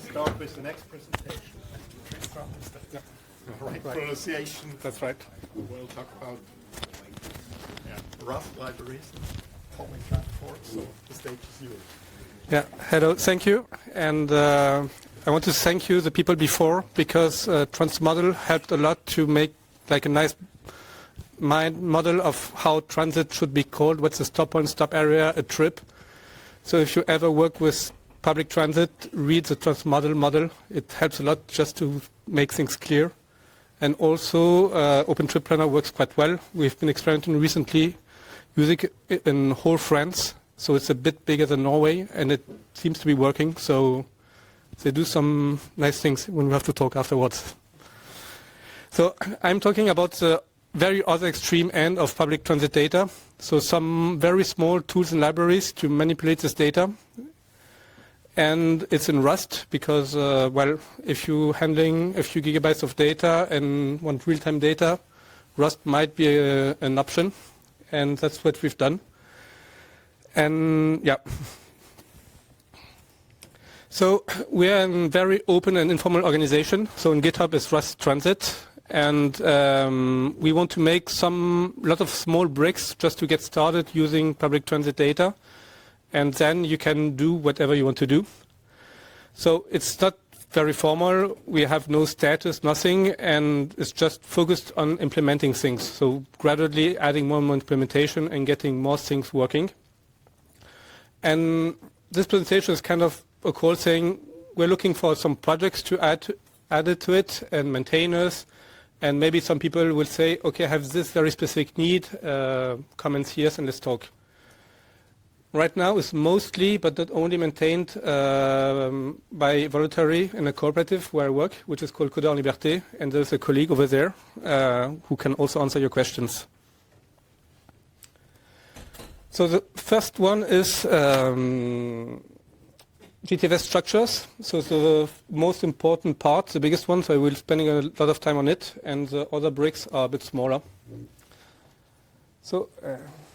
start with the next presentation. Right pronunciation. That's right. We'll talk about Rust libraries and common platforms. So the stage is yours. Yeah. Hello. Thank you. And I want to thank you, the people before, because Transmodel helped a lot to make like a nice mind model of how transit should be called. What's a stop point, stop area, a trip. So if you ever work with public transit, read the Transmodel model. It helps a lot just to make things clear. And also, OpenTripPlanner works quite well. We've been experimenting recently using it in whole France. So it's a bit bigger than Norway, and it seems to be working. So they do some nice things when we have to talk afterwards. So I'm talking about the very other extreme end of public transit data. So some very small tools and libraries to manipulate this data. And it's in Rust because, well, if you're handling a few gigabytes of data and want real-time data, Rust might be an option. And that's what we've done. And yeah. So we are a very open and informal organization. So in GitHub is Rust Transit. And we want to make a lot of small bricks just to get started using public transit data. And then you can do whatever you want to do. So it's not very formal. We have no status, nothing, and it's just focused on implementing things. So gradually adding more and more implementation and getting more things working. And this presentation is kind of a call saying we're looking for some projects to add it to it and maintainers. And maybe some people will say, okay, I have this very specific need, come and see us and let's talk. Right now it's mostly, but not only, maintained by voluntary in a cooperative where I work, which is called Codeurs en Liberté, and there's a colleague over there who can also answer your questions. So the first one is GTFS structures. So the most important part, the biggest one, so I will be spending a lot of time on it, and the other bricks are a bit smaller. So